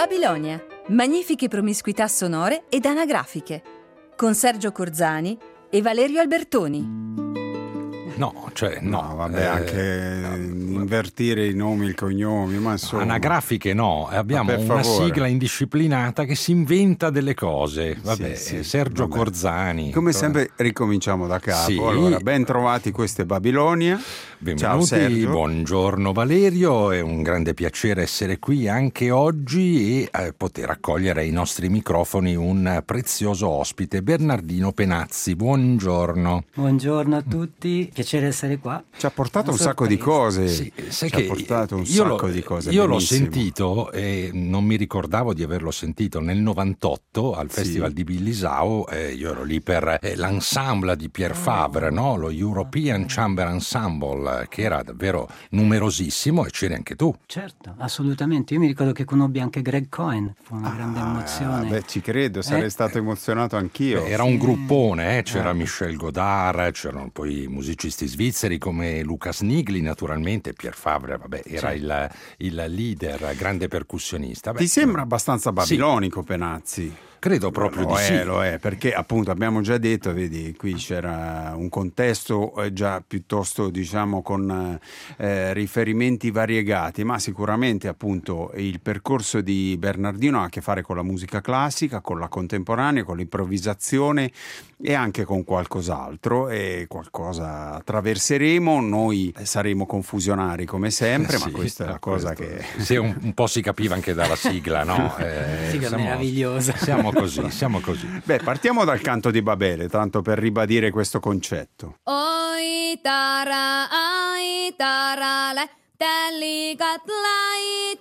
Babilonia, magnifiche promiscuità sonore ed anagrafiche, con Sergio Corzani e Valerio Albertoni. No, vabbè, anche invertire i nomi, i cognomi, ma insomma. Anagrafiche no, abbiamo una sigla indisciplinata che si inventa delle cose. Vabbè, sì, Sergio Corzani. Come sempre ricominciamo da capo. Sì. Allora, ben trovati, questa è Babilonia. Benvenuti, ciao Sergio. Buongiorno Valerio, è un grande piacere essere qui anche oggi e poter accogliere ai nostri microfoni un prezioso ospite, Bernardino Penazzi. Buongiorno. Buongiorno a tutti, piacere essere qua. Ci ha portato un sacco di cose. Sì, sai ci che ha portato un sacco di cose. Io benissimo. l'ho sentito e non mi ricordavo di averlo sentito nel 98 al Festival di Billisao. Io ero lì per l'ensemble di Pierre Favre, no? Lo European Chamber Ensemble, che era davvero numerosissimo, e c'eri anche tu. Certo, assolutamente. Io mi ricordo che conobbi anche Greg Cohen, fu una grande emozione. Beh, ci credo, sarei stato emozionato anch'io. Era un gruppone, c'era Michel Godard, c'erano poi musicisti svizzeri come Lucas Nigli, naturalmente. Pierre Favre, era il leader, grande percussionista. Ti sembra abbastanza babilonico, Penazzi? Credo proprio di sì. Lo è, perché appunto abbiamo già detto, vedi, qui c'era un contesto già piuttosto, diciamo, con riferimenti variegati, ma sicuramente appunto il percorso di Bernardino ha a che fare con la musica classica, con la contemporanea, con l'improvvisazione e anche con qualcos'altro, e qualcosa attraverseremo. Noi saremo confusionari come sempre, ma questa è la cosa che... Sì, un po' si capiva anche dalla sigla, no? Sigla meravigliosa. Siamo così. Beh, partiamo dal canto di Babele, tanto per ribadire questo concetto. Oi tara, le, delicat lai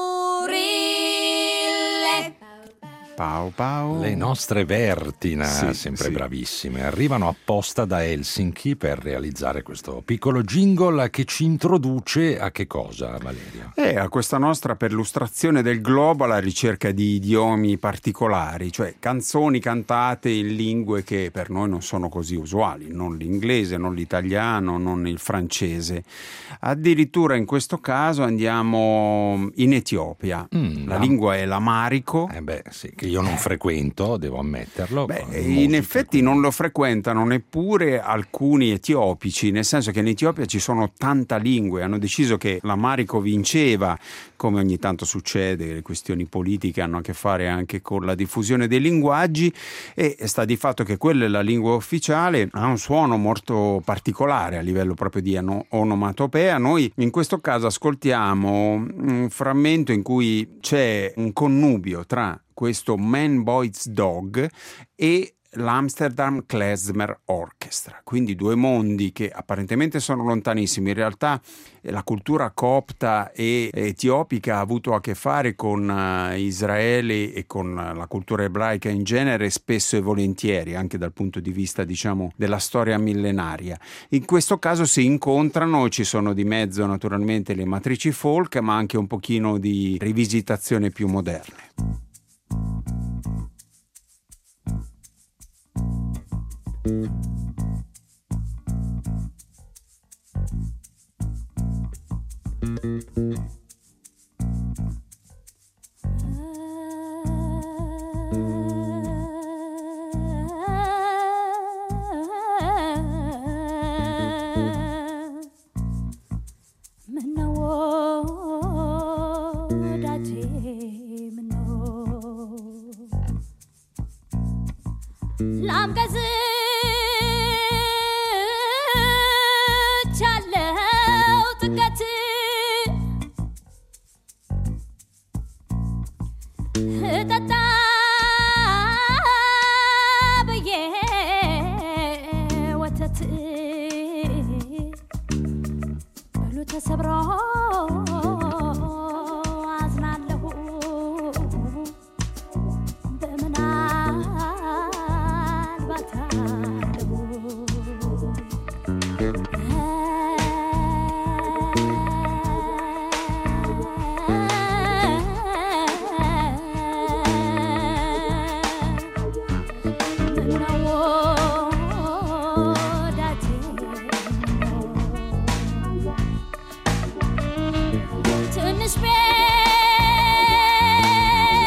turille. Pau, pau. Le nostre Vertina, sempre sì. bravissime, arrivano apposta da Helsinki per realizzare questo piccolo jingle che ci introduce a che cosa, Valerio? A questa nostra perlustrazione del globo alla ricerca di idiomi particolari, cioè canzoni cantate in lingue che per noi non sono così usuali, non l'inglese, non l'italiano, non il francese. Addirittura in questo caso andiamo in Etiopia. La lingua è l'amarico. Sì, che io non frequento, devo ammetterlo. In effetti non lo frequentano neppure alcuni etiopici, nel senso che in Etiopia ci sono tanta lingue. Hanno deciso che l'amarico vinceva, come ogni tanto succede, le questioni politiche hanno a che fare anche con la diffusione dei linguaggi, e sta di fatto che quella è la lingua ufficiale, ha un suono molto particolare a livello proprio di onomatopea. Noi in questo caso ascoltiamo un frammento in cui c'è un connubio tra questo Man Boys Dog e l'Amsterdam Klezmer Orchestra, quindi due mondi che apparentemente sono lontanissimi. In realtà la cultura copta e etiopica ha avuto a che fare con Israele e con la cultura ebraica in genere, spesso e volentieri, anche dal punto di vista, diciamo, della storia millenaria. In questo caso si incontrano, ci sono di mezzo naturalmente le matrici folk, ma anche un pochino di rivisitazione più moderne. ላም ገዝቻለሁ ጥገት እጠጣ ብዬ ወተት ቅሉ ተሰብሮ አዝናለሁ ትንሽ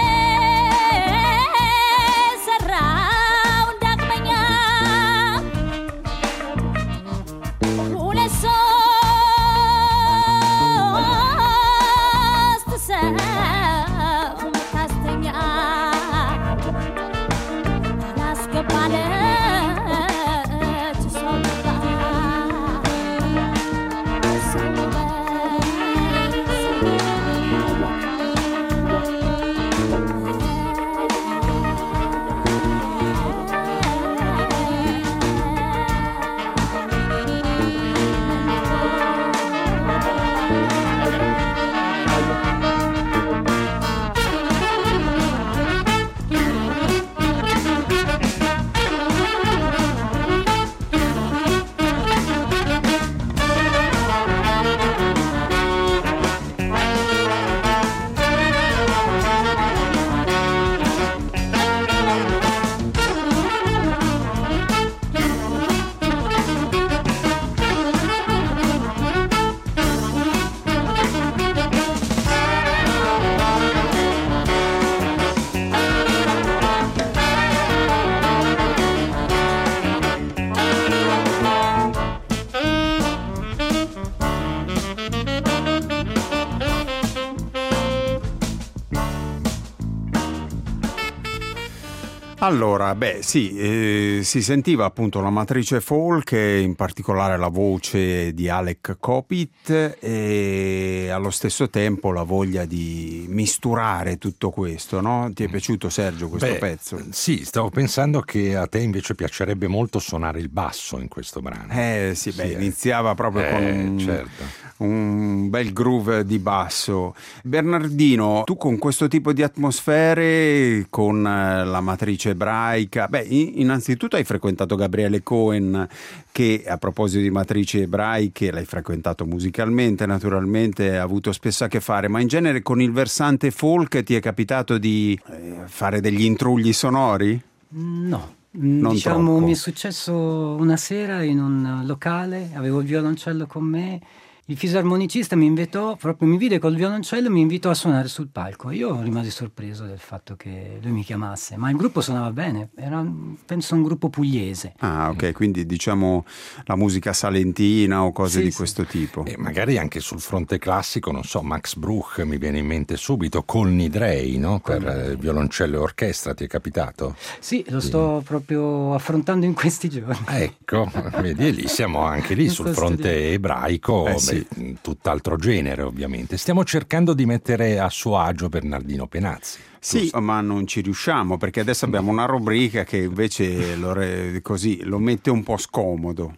Allora, sì, si sentiva appunto la matrice folk, e in particolare la voce di Alec Copit, e allo stesso tempo la voglia di misturare tutto questo, no? Ti è piaciuto, Sergio, questo pezzo? Sì, stavo pensando che a te invece piacerebbe molto suonare il basso in questo brano. Sì, iniziava proprio con certo. un bel groove di basso. Bernardino, tu con questo tipo di atmosfere, con la matrice ebraica, innanzitutto hai frequentato Gabriele Cohen, che a proposito di matrici ebraiche l'hai frequentato musicalmente, naturalmente ha avuto spesso a che fare, ma in genere con il versante folk ti è capitato di fare degli intrugli sonori? No. Non diciamo, troppo. mi è successo una sera in un locale, avevo il violoncello con me, il fisarmonicista mi vide col violoncello e mi invitò a suonare sul palco. Io rimasi sorpreso del fatto che lui mi chiamasse, ma il gruppo suonava bene, era penso un gruppo pugliese. Ah, ok, quindi diciamo la musica salentina o cose di questo tipo. E magari anche sul fronte classico, non so, Max Bruch mi viene in mente subito, Colny Drey, no? Per violoncello e orchestra, ti è capitato? Sì, lo sto proprio affrontando in questi giorni. Ecco, vedi, e lì siamo anche lì sul fronte ebraico, sì. tutt'altro genere ovviamente. Stiamo cercando di mettere a suo agio Bernardino Penazzi. Sì, ma non ci riusciamo, perché adesso abbiamo una rubrica che invece lo mette un po' scomodo.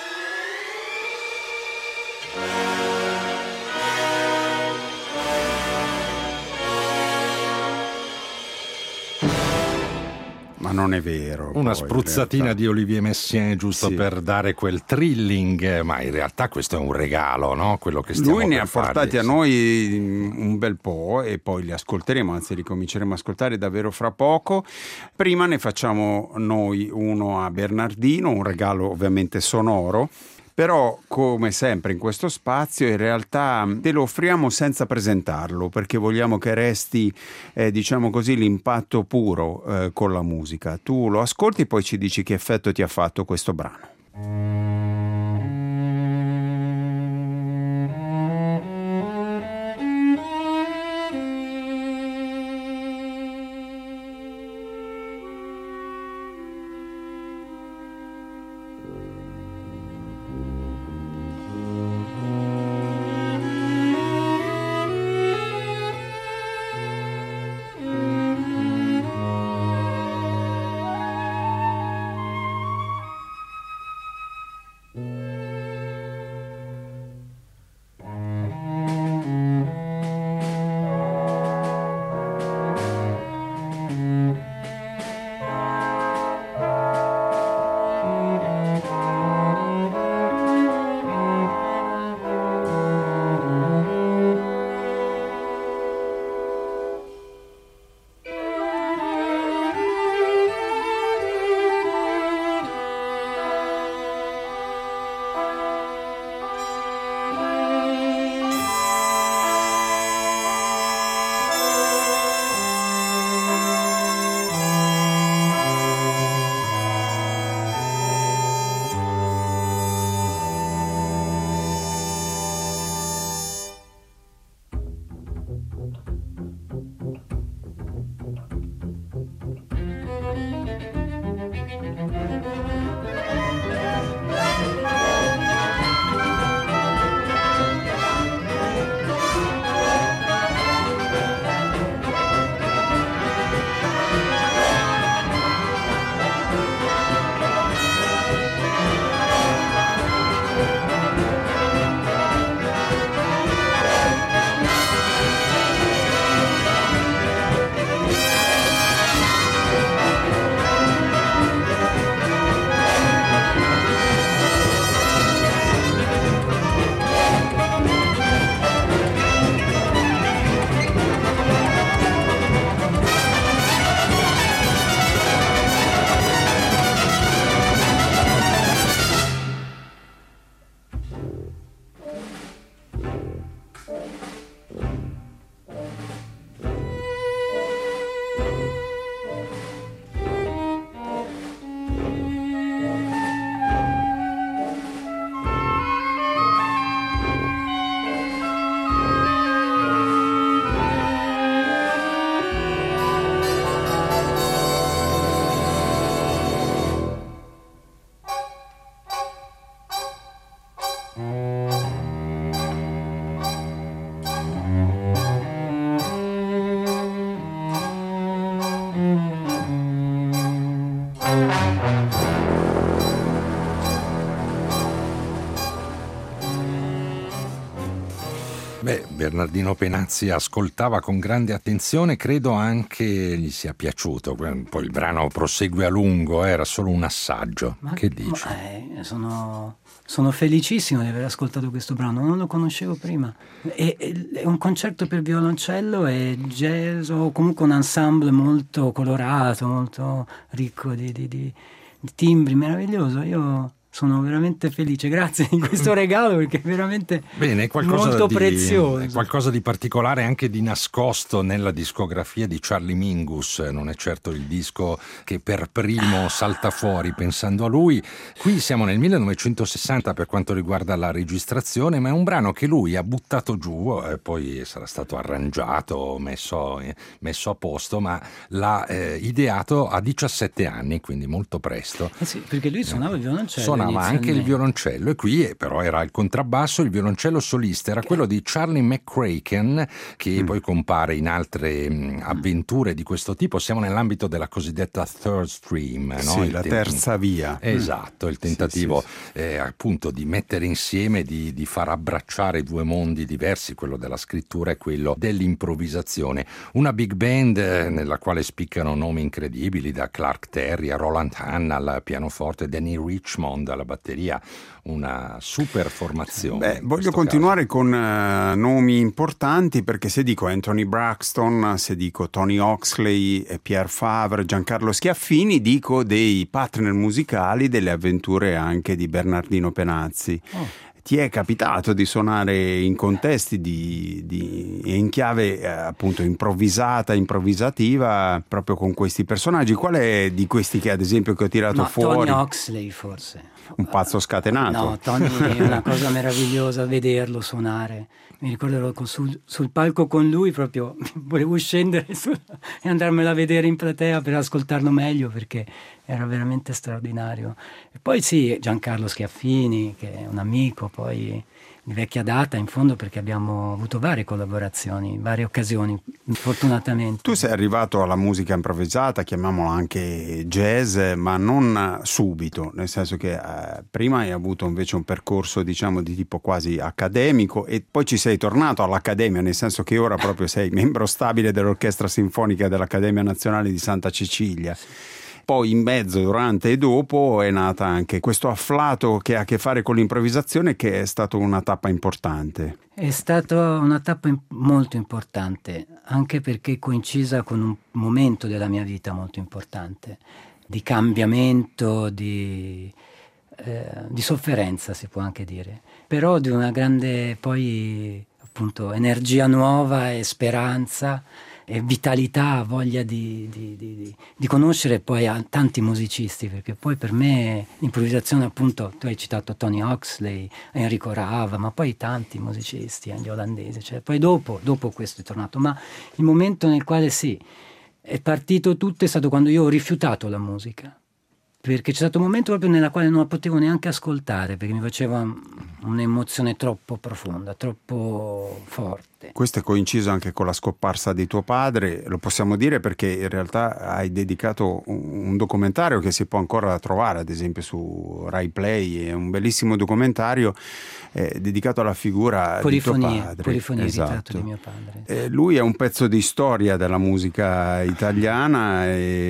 Ma non è vero. Una poi, spruzzatina di Olivier Messiaen giusto per dare quel thrilling, ma in realtà questo è un regalo, no? Quello che stiamo Lui ne per ha portati a noi un bel po' e poi li ascolteremo, anzi li cominceremo a ascoltare davvero fra poco. Prima ne facciamo noi uno a Bernardino, un regalo ovviamente sonoro. Però, come sempre in questo spazio, in realtà te lo offriamo senza presentarlo, perché vogliamo che resti, diciamo così, l'impatto puro con la musica. Tu lo ascolti e poi ci dici che effetto ti ha fatto questo brano. Beh, Bernardino Penazzi ascoltava con grande attenzione, credo anche gli sia piaciuto. Poi il brano prosegue a lungo, era solo un assaggio. Che dici? Sono felicissimo di aver ascoltato questo brano, non lo conoscevo prima. È un concerto per violoncello e jazz, o comunque un ensemble molto colorato, molto ricco di timbri, meraviglioso. Io sono veramente felice, grazie di questo regalo, perché è veramente molto prezioso. È qualcosa di particolare, anche di nascosto nella discografia di Charlie Mingus. Non è certo il disco che per primo salta fuori pensando a lui. Qui siamo nel 1960 per quanto riguarda la registrazione, ma è un brano che lui ha buttato giù, poi sarà stato arrangiato, messo a posto, ma l'ha ideato a 17 anni, quindi molto presto. Sì, perché lui suonava il violoncello. Suonava anche il violoncello, e qui però era il contrabbasso. Il violoncello solista era quello di Charlie McCracken, che poi compare in altre avventure di questo tipo. Siamo nell'ambito della cosiddetta third stream, no? Sì, la terza via. Esatto, il tentativo appunto di mettere insieme, di far abbracciare due mondi diversi, quello della scrittura e quello dell'improvvisazione. Una big band nella quale spiccano nomi incredibili, da Clark Terry a Roland Hahn al pianoforte, Danny Richmond alla batteria, una super formazione. Voglio continuare con nomi importanti, perché se dico Anthony Braxton, se dico Tony Oxley, Pierre Favre, Giancarlo Schiaffini, dico dei partner musicali delle avventure anche di Bernardino Penazzi. Ti è capitato di suonare in contesti in chiave appunto improvvisativa proprio con questi personaggi? Qual è di questi che ad esempio che ho tirato fuori? Tony Oxley forse. Un pazzo scatenato. No, Tony è una cosa meravigliosa vederlo suonare. Mi ricorderò sul palco con lui, proprio volevo scendere e andarmela a vedere in platea per ascoltarlo meglio, perché era veramente straordinario. E poi sì, Giancarlo Schiaffini, che è un amico poi di vecchia data, in fondo, perché abbiamo avuto varie collaborazioni, varie occasioni, fortunatamente. Tu sei arrivato alla musica improvvisata, chiamiamola anche jazz, ma non subito, nel senso che prima hai avuto invece un percorso, diciamo, di tipo quasi accademico, e poi ci sei tornato all'Accademia, nel senso che ora proprio sei membro stabile dell'Orchestra Sinfonica dell'Accademia Nazionale di Santa Cecilia. Poi in mezzo, durante e dopo è nata anche questo afflato che ha a che fare con l'improvvisazione, che è stato una tappa importante. È stata una tappa molto importante, anche perché coincisa con un momento della mia vita molto importante, di cambiamento, di sofferenza, si può anche dire, però di una grande poi appunto energia nuova e speranza e vitalità, voglia di conoscere poi a tanti musicisti, perché poi per me l'improvvisazione, appunto, tu hai citato Tony Oxley, Enrico Rava, ma poi tanti musicisti, gli olandesi, cioè, poi dopo questo è tornato, ma il momento nel quale sì, è partito tutto è stato quando io ho rifiutato la musica, perché c'è stato un momento proprio nella quale non la potevo neanche ascoltare, perché mi faceva un'emozione troppo profonda, troppo forte. Questo è coinciso anche con la scomparsa di tuo padre, lo possiamo dire perché in realtà hai dedicato un documentario che si può ancora trovare, ad esempio su Rai Play, è un bellissimo documentario dedicato alla figura di tuo padre. Polifonia, esatto. Ritratto di mio padre. Lui è un pezzo di storia della musica italiana,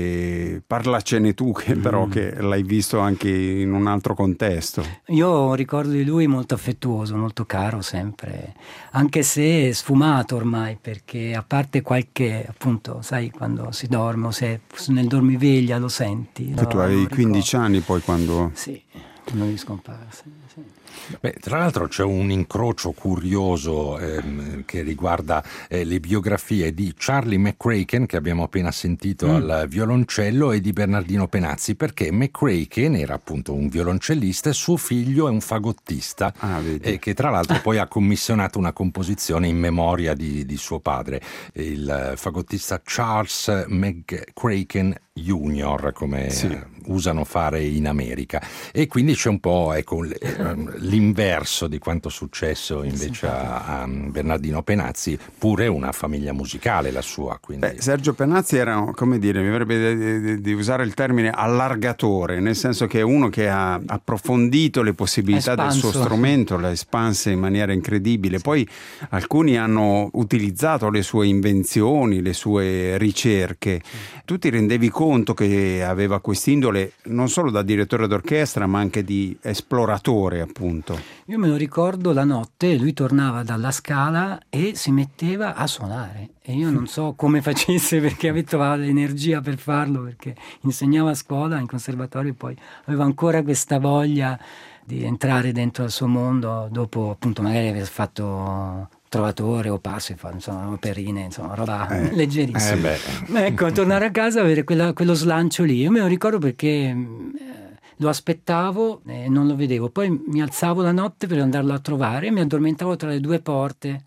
e parlacene tu, che però che l'hai visto anche in un altro contesto. Io ho un ricordo di lui molto affettuoso, molto caro sempre, anche se sfumato ormai, perché a parte qualche, appunto, sai, quando si dorme o se nel dormiveglia lo senti. Tu avevi 15 anni poi quando... Sì, quando lui scomparse. Sì. Beh, tra l'altro c'è un incrocio curioso che riguarda le biografie di Charlie McCracken, che abbiamo appena sentito al violoncello, e di Bernardino Penazzi, perché McCracken era appunto un violoncellista e suo figlio è un fagottista, che tra l'altro poi ha commissionato una composizione in memoria di suo padre, il fagottista Charles McCracken Junior, come usano fare in America, e quindi c'è un po', ecco, l'inverso di quanto successo invece a Bernardino Penazzi, pure una famiglia musicale la sua. Quindi. Sergio Penazzi era, come dire, mi verrebbe di usare il termine allargatore, nel senso che è uno che ha approfondito le possibilità del suo strumento, l'ha espansa in maniera incredibile. Poi alcuni hanno utilizzato le sue invenzioni, le sue ricerche. Tu ti rendevi conto che aveva quest'indole non solo da direttore d'orchestra ma anche di esploratore, appunto. Io me lo ricordo la notte, lui tornava dalla Scala e si metteva a suonare e io non so come facesse, perché trovava l'energia per farlo, perché insegnava a scuola, in conservatorio, e poi aveva ancora questa voglia di entrare dentro al suo mondo dopo appunto magari aver fatto Trovatore o Parsifal, insomma, operine, insomma, roba leggerissima. Ecco, tornare a casa, avere quello slancio lì. Io me lo ricordo perché lo aspettavo e non lo vedevo. Poi mi alzavo la notte per andarlo a trovare e mi addormentavo tra le due porte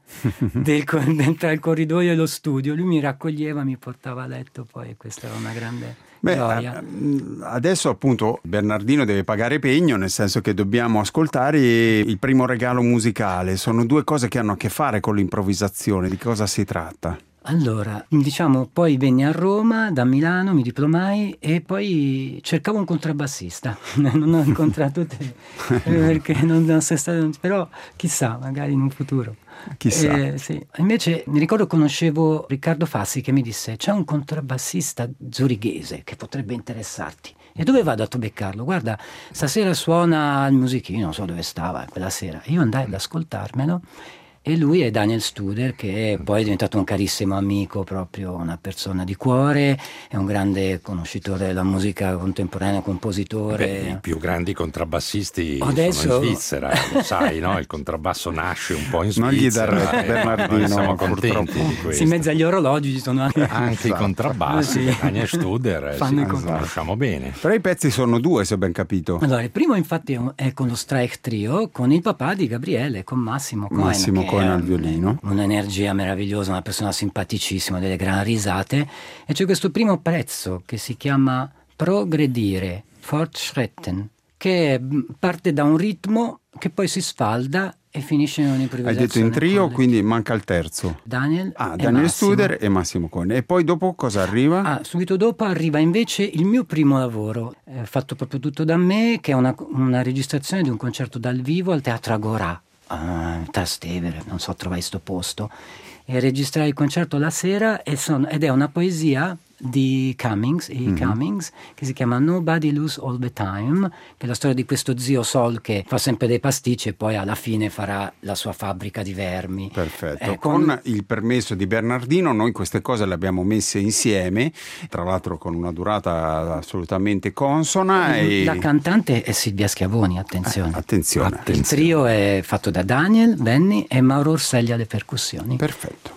tra il corridoio e lo studio. Lui mi raccoglieva, mi portava a letto, poi questa era una grande gioia. Adesso appunto Bernardino deve pagare pegno, nel senso che dobbiamo ascoltare il primo regalo musicale. Sono due cose che hanno a che fare con l'improvvisazione. Di cosa si tratta? Allora, diciamo, poi venni a Roma da Milano, mi diplomai e poi cercavo un contrabbassista. Non ho incontrato te perché non sei stato, però chissà, magari in un futuro. Chissà. Sì. Invece mi ricordo conoscevo Riccardo Fassi che mi disse: c'è un contrabbassista zurighese che potrebbe interessarti. E dove vado a beccarlo? Guarda, stasera suona al Musichino, non so dove stava quella sera. Io andai ad ascoltarmelo. E lui è Daniel Studer, che poi è diventato un carissimo amico, proprio una persona di cuore, è un grande conoscitore della musica contemporanea, compositore. I più grandi contrabbassisti adesso sono in Svizzera, lo sai, no? Il contrabbasso nasce un po' in Svizzera. Non gli darete Bernardino, siamo contenti purtroppo. di questo. In mezzo agli orologi ci sono anche i contrabbassi, sì. Daniel Studer, Fanno conosciamo bene. Però i pezzi sono due, se ho ben capito. Allora, il primo infatti è con lo Streich Trio, con il papà di Gabriele, con Massimo Cohen. Cohen al violino. Un'energia meravigliosa, una persona simpaticissima, delle gran risate. E c'è questo primo pezzo che si chiama Progredire, Fortschritten, che parte da un ritmo che poi si sfalda e finisce in un'improvvisazione. Hai detto in trio, quindi manca il terzo. Daniel Studer e Massimo Cohen. E poi dopo cosa arriva? Subito dopo arriva invece il mio primo lavoro, fatto proprio tutto da me, che è una registrazione di un concerto dal vivo al Teatro Agorà. Trastevere, non so, trovai sto posto e registrai il concerto la sera ed è una poesia di Cummings, Cummings, che si chiama Nobody Lose All the Time, che è la storia di questo zio Sol che fa sempre dei pasticci e poi alla fine farà la sua fabbrica di vermi. Perfetto. Con il permesso di Bernardino noi queste cose le abbiamo messe insieme, tra l'altro con una durata assolutamente consona. La cantante è Silvia Schiavoni, attenzione. Attenzione. Il trio è fatto da Daniel, Benny e Mauro Orselli alle percussioni. Perfetto.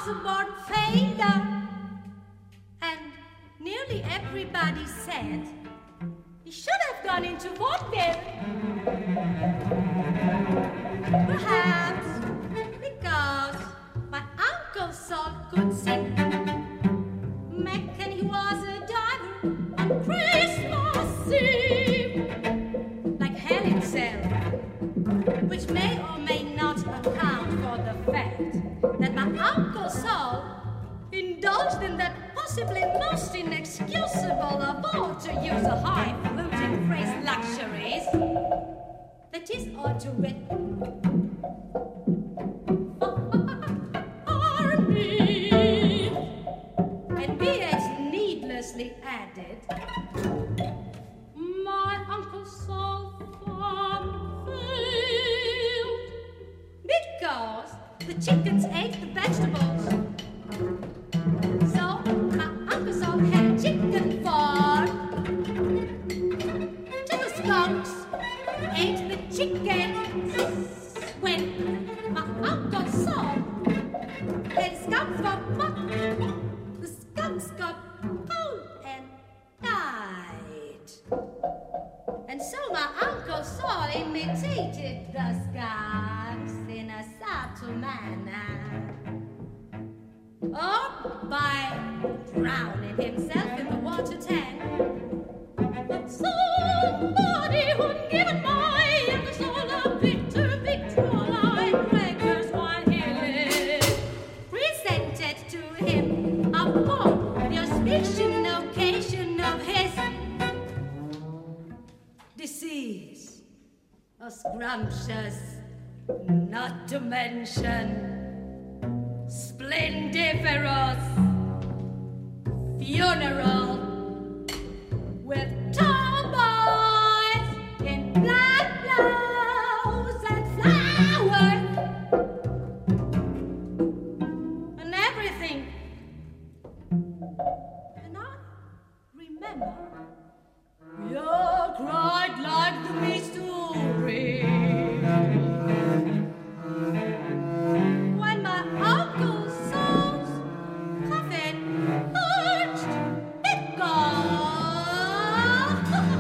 was born failure, and nearly everybody said he should have gone into vaudeville. Perhaps because my Uncle Sol could sing. Mac and he was a diver on Christmas Eve, like hell itself, which may or may not account for the fact that my Uncle Sol indulged in that possibly most inexcusable of all, to use a high-falutin phrase, luxuries. That is all to wit. For me. And be it needlessly added, my Uncle Sol failed because the chickens ate the vegetables. So my Uncle Sol had a chicken farm. Till the skunks ate the chickens. When my Uncle Sol let the skunks go buck, the skunks got cold and died. And so my Uncle Sol imitated the skunks in a subtle manner. Or by drowning himself in the water tank. But somebody who'd given my Uncle Sol a bitter victrola in crackers while he lived presented to him upon the auspicious occasion of his disease, a scrumptious, not to mention splendiferous funeral with tomboys in black blouse and flowers and everything. And I remember we all cried like the Missouri. When my Uncle Sol's coffin lurched, it gone.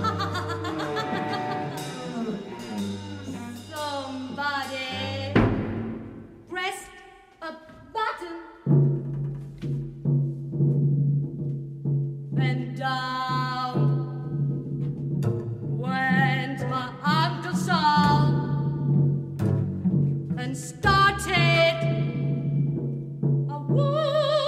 Somebody pressed a button and down went my Uncle Sol and started a war.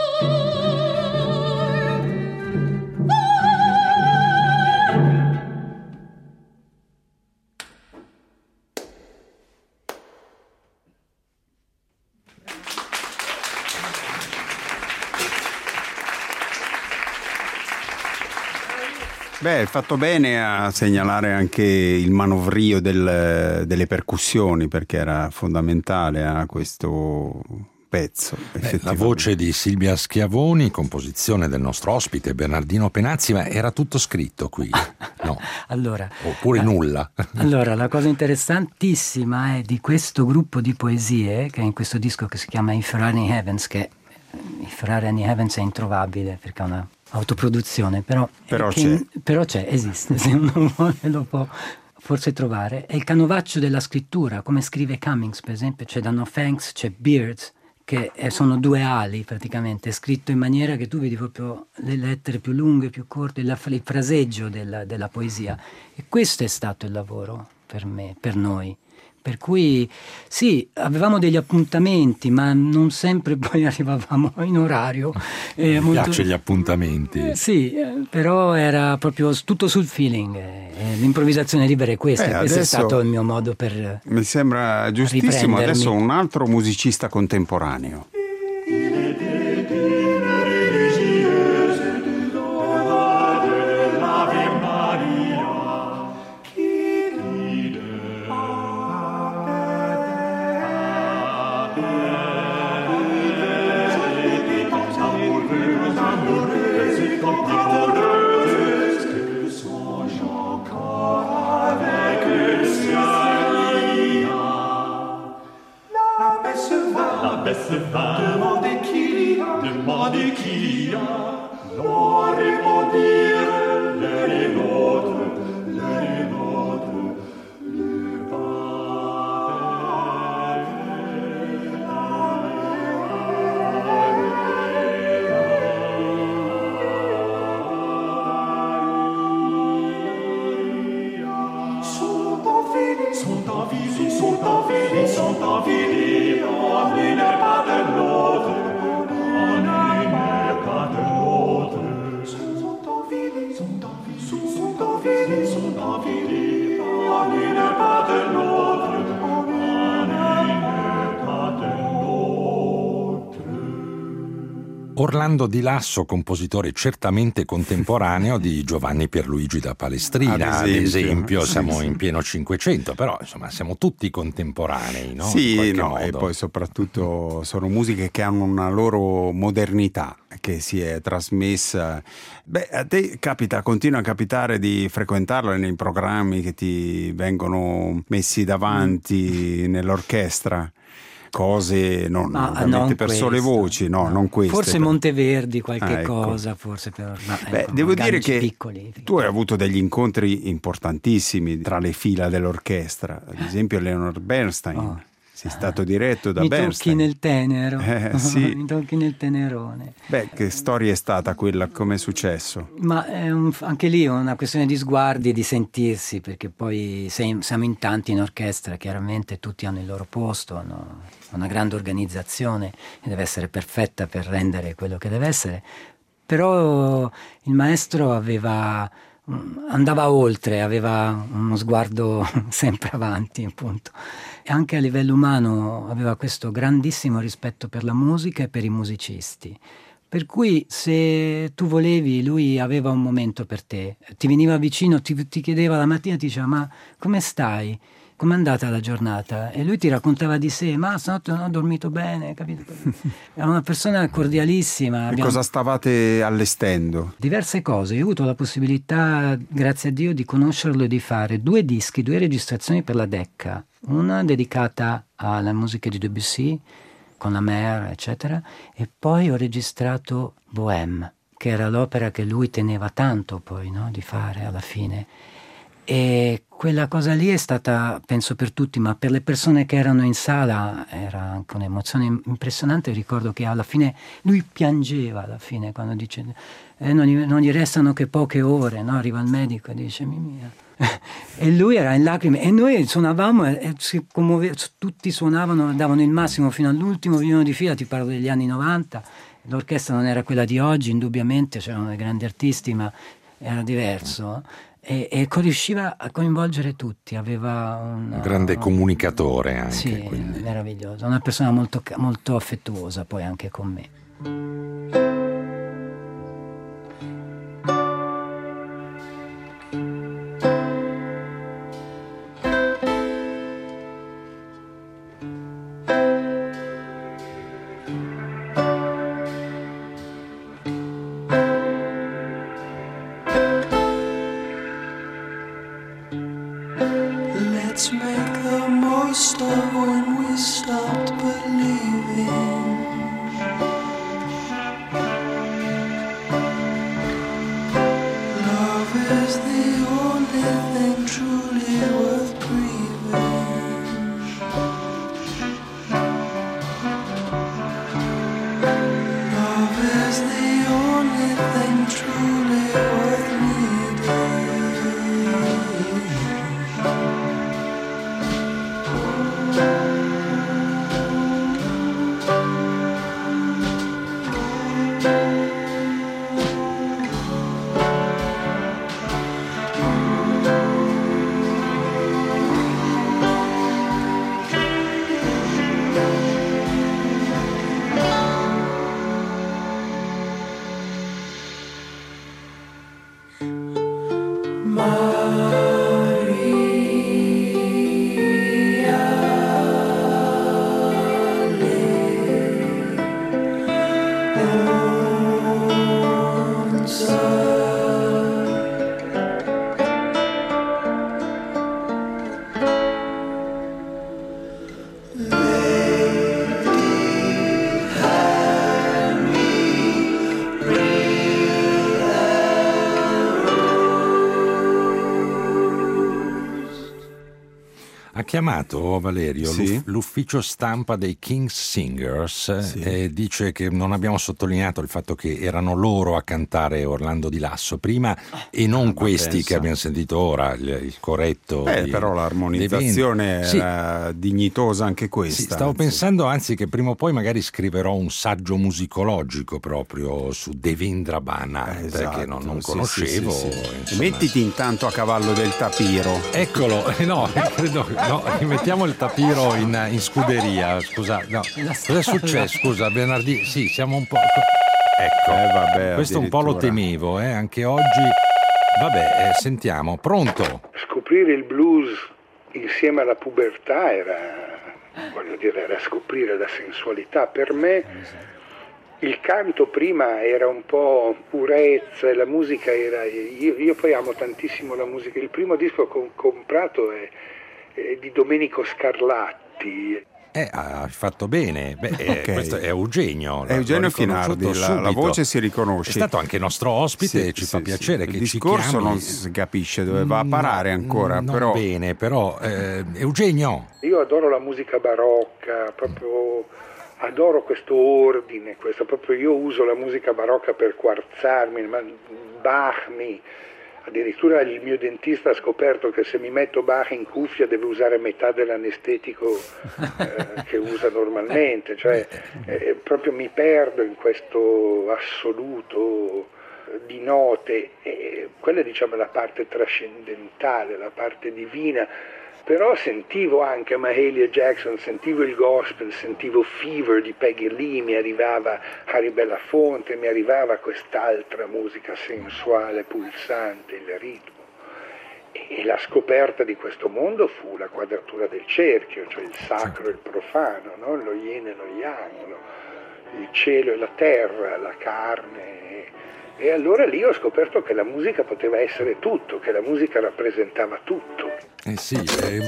Beh, hai fatto bene a segnalare anche il manovrio delle percussioni, perché era fondamentale a questo pezzo. La voce di Silvia Schiavoni, composizione del nostro ospite Bernardino Penazzi, ma era tutto scritto qui? No. Allora, oppure nulla? Allora, la cosa interessantissima è di questo gruppo di poesie, che è in questo disco che si chiama If Running Heavens, che If Running Heavens è introvabile perché è una autoproduzione, però c'è, esiste, se uno vuole lo può forse trovare. È il canovaccio della scrittura, come scrive Cummings per esempio. C'è da No Thanks, c'è Beards, che sono due ali praticamente, scritto in maniera che tu vedi proprio le lettere più lunghe, più corte, il fraseggio della poesia. E questo è stato il lavoro per me, per noi. Per cui sì, avevamo degli appuntamenti, ma non sempre poi arrivavamo in orario. Mi piace gli appuntamenti. Sì, però era proprio tutto sul feeling. L'improvvisazione libera è questa. Questo è stato il mio modo per mi sembra giustissimo. Adesso un altro musicista contemporaneo. Demandez qui Orlando Di Lasso, compositore certamente contemporaneo di Giovanni Pierluigi da Palestrina, ad esempio. Siamo in pieno 500, però insomma siamo tutti contemporanei, no? Sì, no, e poi soprattutto sono musiche che hanno una loro modernità che si è trasmessa. Beh, a te continua a capitare di frequentarle nei programmi che ti vengono messi davanti nell'orchestra? Cose non per sole voci, non queste. Forse Monteverdi qualche cosa, forse devo dire che piccoli. Tu hai avuto degli incontri importantissimi tra le fila dell'orchestra, ad esempio Leonard Bernstein. Sei stato diretto da Bernstein. Mi tocchi nel tenero. Sì. Mi tocchi nel tenerone. Beh, che storia è stata quella? Come è successo? Ma è anche lì una questione di sguardi e di sentirsi, perché poi siamo in tanti in orchestra, chiaramente tutti hanno il loro posto, hanno una grande organizzazione e deve essere perfetta per rendere quello che deve essere. Però il maestro andava oltre, aveva uno sguardo sempre avanti, appunto. E anche a livello umano aveva questo grandissimo rispetto per la musica e per i musicisti. Per cui se tu volevi, lui aveva un momento per te, ti veniva vicino, ti chiedeva la mattina, ti diceva: ma come stai? Com'è andata la giornata? E lui ti raccontava di sé: ma stanotte non ho dormito bene, capito? Era una persona cordialissima. E cosa stavate allestendo? Diverse cose. Io ho avuto la possibilità, grazie a Dio, di conoscerlo e di fare 2 dischi, 2 registrazioni per la Decca. Una dedicata alla musica di Debussy, con la Mer, eccetera, e poi ho registrato Bohème, che era l'opera che lui teneva tanto poi, no, di fare alla fine. E quella cosa lì è stata, penso per tutti, ma per le persone che erano in sala era anche un'emozione impressionante. Ricordo che alla fine lui piangeva, alla fine, quando dice non gli restano che poche ore, no? Arriva il medico e dice: mia. E lui era in lacrime e noi suonavamo e tutti suonavano, davano il massimo fino all'ultimo violino di fila. Ti parlo degli anni 90, l'orchestra non era quella di oggi, indubbiamente c'erano dei grandi artisti, ma era diverso. E riusciva a coinvolgere tutti, aveva un grande comunicatore anche. Sì, quindi. Meraviglioso, una persona molto, molto affettuosa poi anche con me. Let's make the most of when we stopped believing. chiamato Valerio Sì. l'ufficio stampa dei King's Singers Sì. e dice che non abbiamo sottolineato il fatto che erano loro a cantare Orlando di Lasso prima e non questi pensa. che abbiamo sentito ora, il corretto. Però l'armonizzazione Sì. era dignitosa anche questa. Sì, stavo pensando anzi che prima o poi magari scriverò un saggio musicologico proprio su Devendra Banhart, Esatto, che non sì, conoscevo. sì, sì. insomma. Mettiti intanto a cavallo del tapiro. Eccolo, no, credo, no, mettiamo il tapiro in scuderia, scusa, no. Cos'è successo? Scusa, Bernardini, sì, siamo un po'... Ecco, Vabbè, questo un po' lo addirittura. temevo, anche oggi. Vabbè, sentiamo, pronto? Scoprire il blues insieme alla pubertà era scoprire la sensualità. Per me il canto prima era un po' purezza e la musica era... Io poi amo tantissimo la musica. Il primo disco che ho comprato è di Domenico Scarlatti. Hai fatto bene. Beh, Ok. questo è Eugenio. È Eugenio l'ho riconosciuto Finardi, la subito. voce si riconosce. È stato anche nostro ospite Sì, e ci sì, fa sì. piacere Il che discorso ci chiami. non si capisce dove va a parare ancora, non però bene, però Eugenio. Io adoro la musica barocca, proprio adoro questo ordine, proprio io uso la musica barocca per quarzarmi, ma Bach addirittura il mio dentista ha scoperto che se mi metto Bach in cuffia deve usare metà dell'anestetico che usa normalmente, cioè proprio mi perdo in questo assoluto di note, e quella diciamo è la parte trascendentale, la parte divina. Però sentivo anche Mahalia Jackson, sentivo il gospel, sentivo Fever di Peggy Lee, mi arrivava Harry Belafonte, mi arrivava quest'altra musica sensuale, pulsante, il ritmo. E la scoperta di questo mondo fu la quadratura del cerchio, cioè il sacro e il profano, no? Lo yin e lo yang, il cielo e la terra, la carne. E allora lì ho scoperto che la musica poteva essere tutto, che la musica rappresentava tutto. Sì,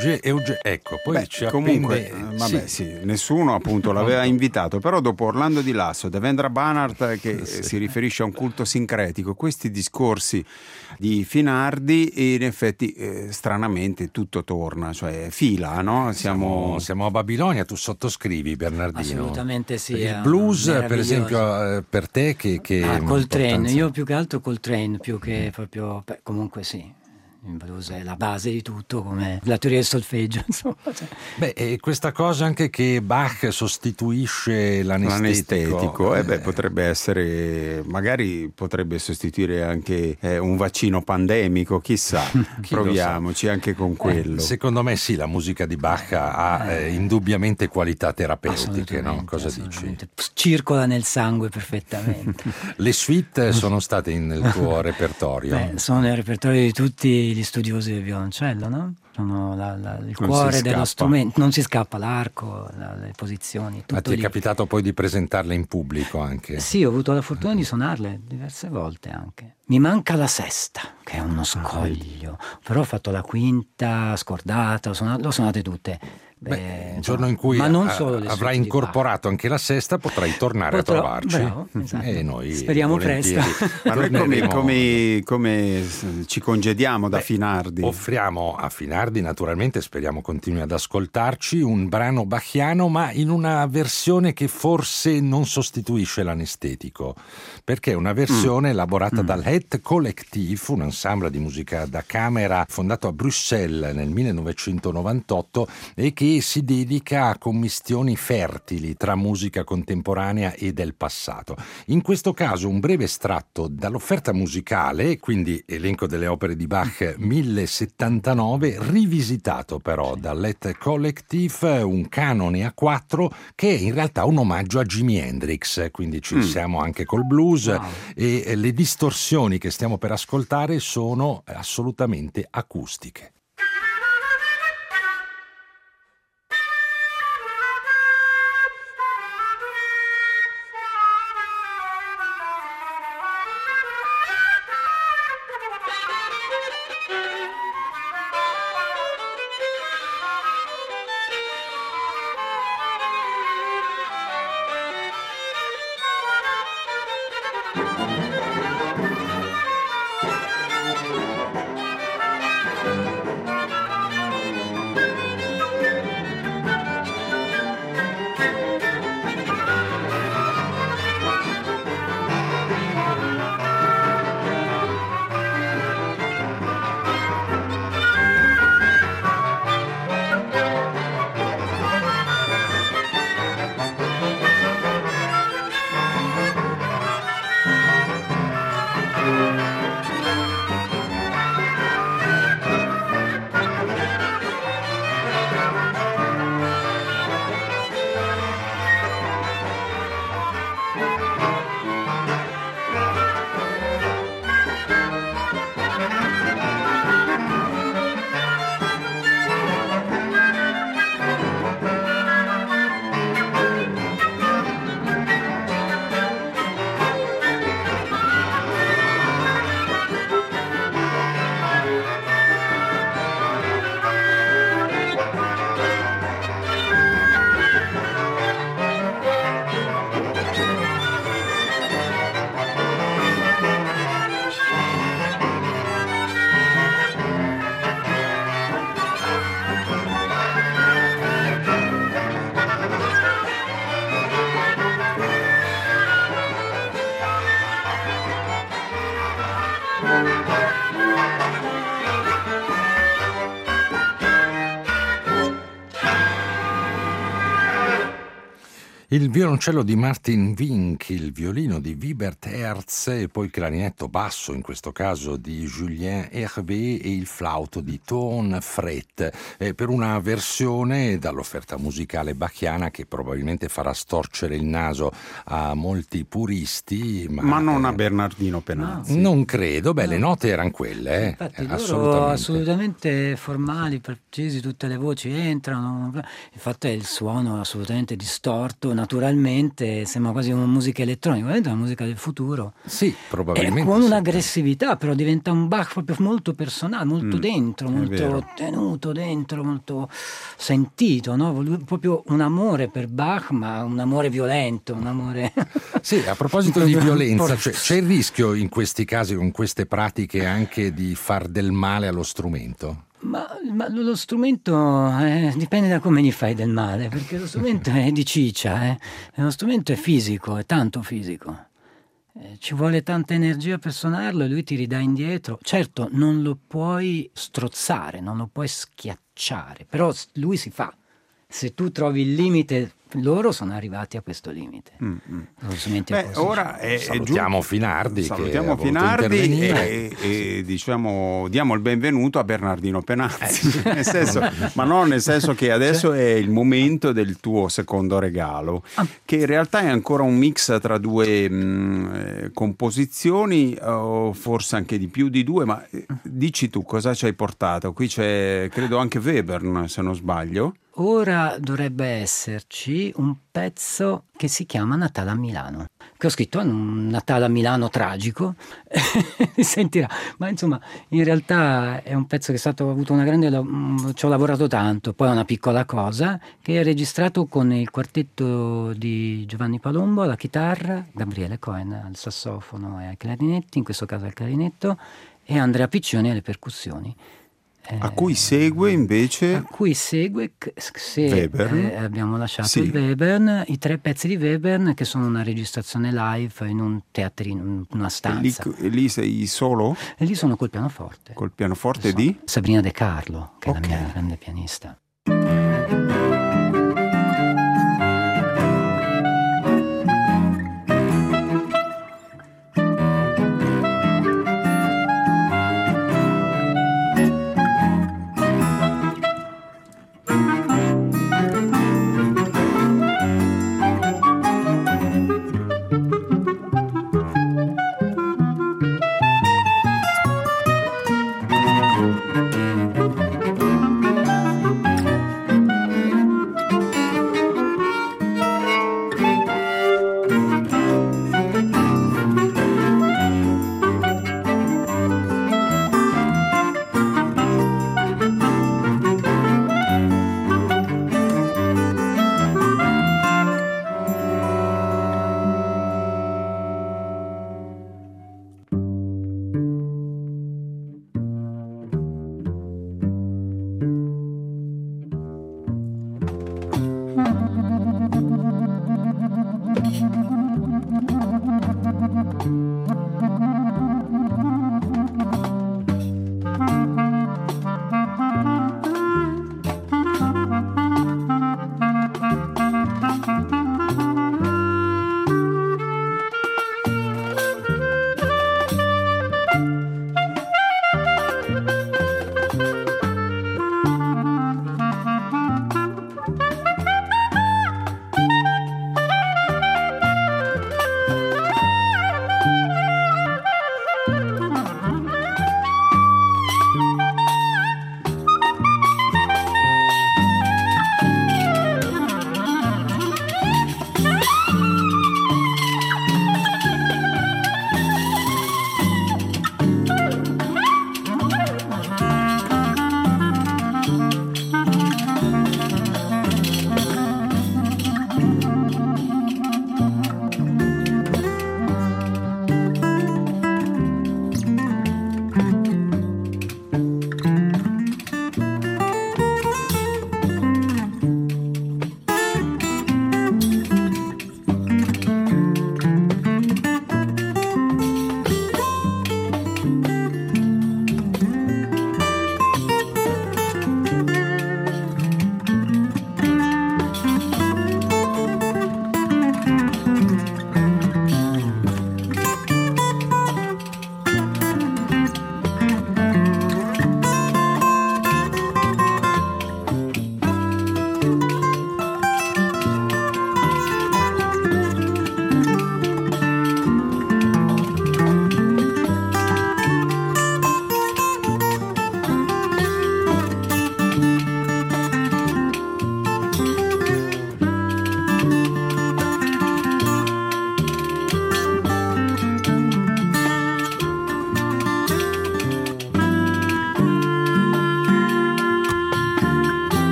ecco, poi ci comunque, appende... sì, nessuno appunto l'aveva invitato, però dopo Orlando di Lasso, Devendra Banhart che si riferisce a un culto sincretico, questi discorsi di Finardi, in effetti stranamente tutto torna, cioè fila, no? Siamo a Babilonia, tu sottoscrivi, Bernardino? Assolutamente sì. Il blues, per esempio, per te che Coltrane, io più che altro Coltrane, più che proprio, comunque sì. Il blues è la base di tutto, come la teoria del solfeggio, insomma. Beh, questa cosa anche che Bach sostituisce l'anestetico. Potrebbe essere, magari potrebbe sostituire anche un vaccino pandemico, chissà. Proviamoci anche con quello. Secondo me sì, la musica di Bach ha indubbiamente qualità terapeutiche, no? Cosa dici? Circola nel sangue perfettamente. Le suite sono state nel tuo repertorio? Sono nel repertorio di tutti gli studiosi del violoncello, no? Sono il cuore dello strumento, non si scappa, l'arco, le posizioni. Ma ti è capitato poi di presentarle in pubblico anche? Sì, ho avuto la fortuna di suonarle diverse volte anche. Mi manca la sesta, che è uno scoglio, però ho fatto la quinta, scordata, l'ho suonate tutte. Il giorno in cui avrai incorporato anche la sesta potrai tornare a trovarci. Bravo, esatto. E noi speriamo presto. Ma noi come ci congediamo da Finardi? Offriamo a Finardi, naturalmente, speriamo continui ad ascoltarci, un brano bachiano, ma in una versione che forse non sostituisce l'anestetico, perché è una versione elaborata dal Het Collective, un ensemble di musica da camera fondato a Bruxelles nel 1998 e che si dedica a commistioni fertili tra musica contemporanea e del passato. In questo caso un breve estratto dall'offerta musicale, quindi elenco delle opere di Bach 1079, rivisitato però dall'Het Collective, un canone a 4 che è in realtà un omaggio a Jimi Hendrix, quindi ci siamo anche col blues. Wow. E le distorsioni che stiamo per ascoltare sono assolutamente acustiche. Il violoncello di Martin Wink, il violino di Wibert Herz e poi il clarinetto basso, in questo caso di Julien Hervé, e il flauto di Ton Fret, per una versione dall'offerta musicale bacchiana che probabilmente farà storcere il naso a molti puristi. Ma non a Bernardino Penazzi. Non credo, le note erano quelle. Infatti loro assolutamente formali, precisi, tutte le voci entrano, infatti il suono assolutamente distorto, naturalmente sembra quasi una musica elettronica, veramente una musica del futuro. Sì, probabilmente. Con un'aggressività, però diventa un Bach proprio molto personale, molto dentro, molto tenuto dentro, molto sentito, no? Proprio un amore per Bach, ma un amore violento, un amore... Sì, a proposito di violenza, c'è il rischio in questi casi, con queste pratiche, anche di far del male allo strumento? Ma lo strumento dipende da come gli fai del male, perché lo strumento è di ciccia, lo strumento è fisico, è tanto fisico. Ci vuole tanta energia per suonarlo e lui ti ridà indietro. Certo, non lo puoi strozzare, non lo puoi schiacciare, però lui si fa. Se tu trovi il limite, loro sono arrivati a questo limite. Ora salutiamo Finardi. Salutiamo Finardi e diciamo diamo il benvenuto a Bernardino Penazzi, ma non nel senso che adesso è il momento del tuo secondo regalo, che in realtà è ancora un mix tra due composizioni, o forse anche di più di due, ma dici tu cosa ci hai portato? Qui c'è credo anche Webern, se non sbaglio. Ora dovrebbe esserci un pezzo che si chiama Natale a Milano, che ho scritto un Natale a Milano tragico, si sentirà, ma insomma in realtà è un pezzo che ha avuto una grande, ci ho lavorato tanto, poi è una piccola cosa che è registrato con il quartetto di Giovanni Palombo alla chitarra, Gabriele Cohen al sassofono e ai clarinetti, in questo caso al clarinetto, e Andrea Piccioni alle percussioni. A cui segue invece Webern. Abbiamo lasciato il Webern, i 3 pezzi di Webern che sono una registrazione live in un teatrino, in una stanza. E lì sei solo? E lì sono col pianoforte. Col pianoforte di? Sabrina De Carlo, che è la mia grande pianista.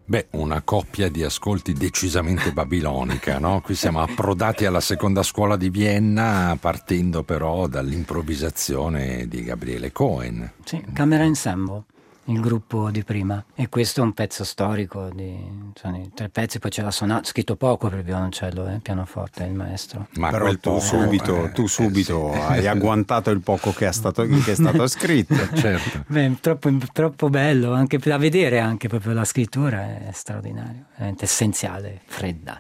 Beh, una coppia di ascolti decisamente babilonica, no? Qui siamo approdati alla seconda scuola di Vienna, partendo però dall'improvvisazione di Gabriele Cohen. Sì, Camera Ensemble, il gruppo di prima. E questo è un pezzo storico, sono i 3 pezzi, poi c'è la sonata, scritto poco per il violoncello, pianoforte, il maestro. Ma però quel tu poco, subito sì. hai agguantato il poco che è stato scritto. Certo. Beh, troppo bello, anche da vedere, anche proprio la scrittura è straordinario, veramente essenziale, fredda.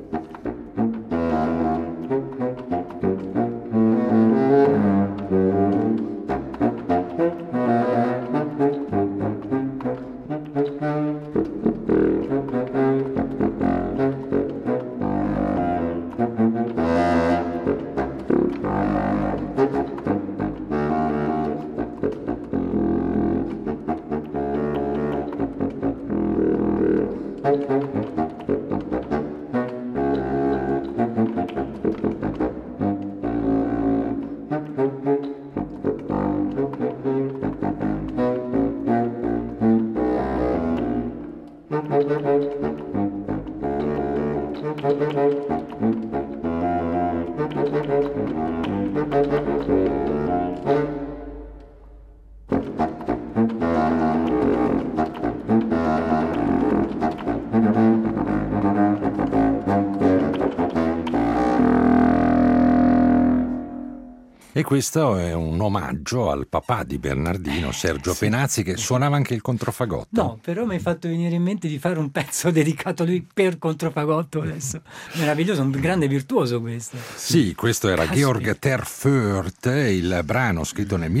E questo è un omaggio al papà di Bernardino, Sergio Penazzi, che suonava anche il controfagotto. No, però mi hai fatto venire in mente di fare un pezzo dedicato a lui per controfagotto adesso. Meraviglioso, un grande virtuoso questo. Sì, questo era Caspita. Georg Terfurt, il brano scritto nel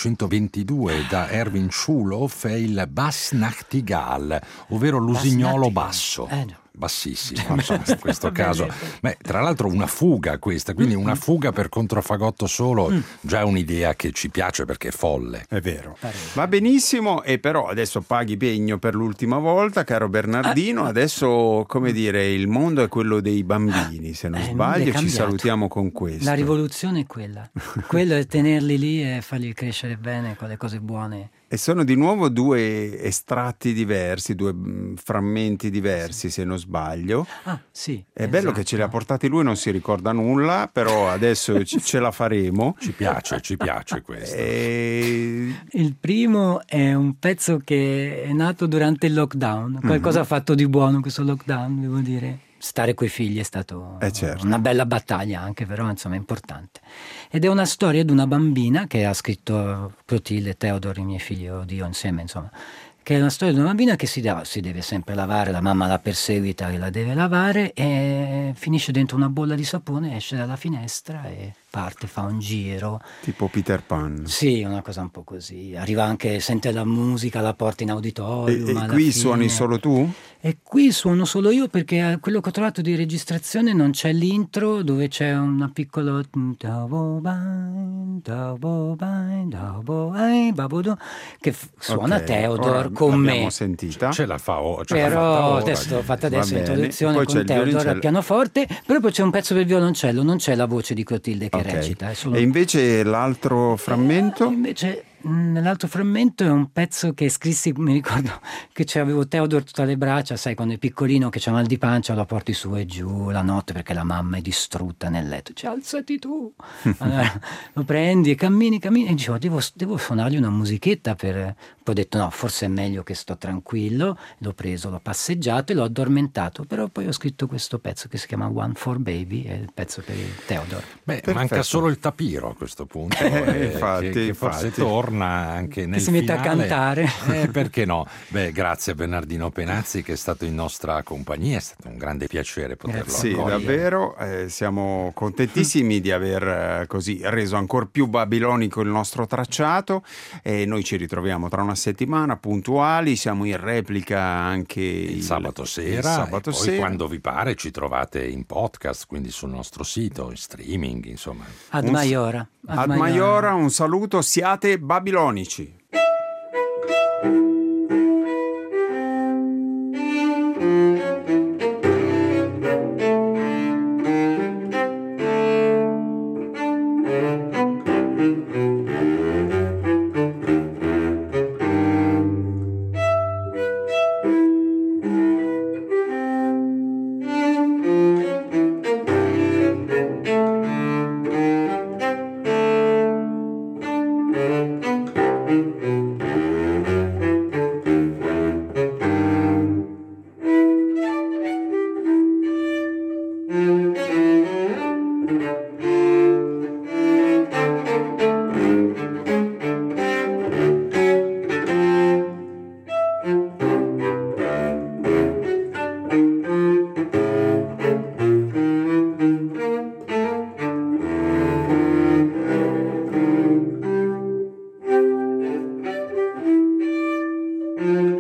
1922 da Erwin Schulhoff è il Bass Nachtigall, ovvero l'usignolo basso. No. Bassissimo, insomma, in questo caso. Beh, tra l'altro una fuga questa, quindi una fuga per controfagotto solo, già è un'idea che ci piace perché è folle. È vero. Va benissimo, e però adesso paghi pegno per l'ultima volta, caro Bernardino. Adesso, come dire, il mondo è quello dei bambini, se non Il mondo è sbaglio, ci cambiato. salutiamo con questo. La rivoluzione è quella. Quello è tenerli lì e farli crescere bene con le cose buone. E sono di nuovo 2 estratti diversi, 2 frammenti diversi, se non sbaglio. Ah, sì. È bello che ce li ha portati lui, non si ricorda nulla, però adesso ce la faremo. Ci piace questo. Il primo è un pezzo che è nato durante il lockdown. Qualcosa ha fatto di buono questo lockdown, devo dire. Stare coi figli è stato certo. una bella battaglia anche, però insomma è importante. Ed è una storia di una bambina che ha scritto Clotilde, Theodor, i miei figli o Dio insieme, insomma, che è una storia di una bambina che si deve sempre lavare, la mamma la perseguita e la deve lavare e finisce dentro una bolla di sapone, esce dalla finestra e parte, fa un giro. Tipo Peter Pan. Sì, una cosa un po' così. Arriva anche, sente la musica, la porta in auditorio. E qui suoni solo tu? E qui suono solo io perché quello che ho trovato di registrazione non c'è l'intro dove c'è una piccola che suona Ok, Theodor ora con l'abbiamo me. sentita. Ce l'ha fatta Però ora. adesso l'ho fatta Va adesso bene. l'introduzione Poi c'è con il Theodor violoncello. al pianoforte, però poi c'è un pezzo del violoncello, non c'è la voce di Clotilde che Ok. recita, è solo... E invece l'altro frammento? Invece nell'altro frammento è un pezzo che scrissi, mi ricordo che avevo Theodor tutte le braccia, sai, quando è piccolino che c'è mal di pancia lo porti su e giù la notte perché la mamma è distrutta nel letto, dice alzati tu, allora, lo prendi e cammini e dicevo devo suonargli una musichetta poi ho detto no, forse è meglio che sto tranquillo, l'ho preso, l'ho passeggiato e l'ho addormentato, però poi ho scritto questo pezzo che si chiama One for Baby, è il pezzo per il Theodor. Beh, Perfetto. manca solo il tapiro a questo punto, Infatti, che forse infatti. torna anche nel si mette a finale. cantare. Perché no? Beh, grazie a Bernardino Penazzi che è stato in nostra compagnia, è stato un grande piacere poterlo Sì, accogliere. davvero, siamo contentissimi di aver così reso ancora più babilonico il nostro tracciato, e noi ci ritroviamo tra una settimana puntuali, siamo in replica anche il sabato sera, e poi quando vi pare ci trovate in podcast, quindi sul nostro sito, in streaming, insomma. Ad Maiora. Ad Maiora, un saluto, siate babilonici. Thank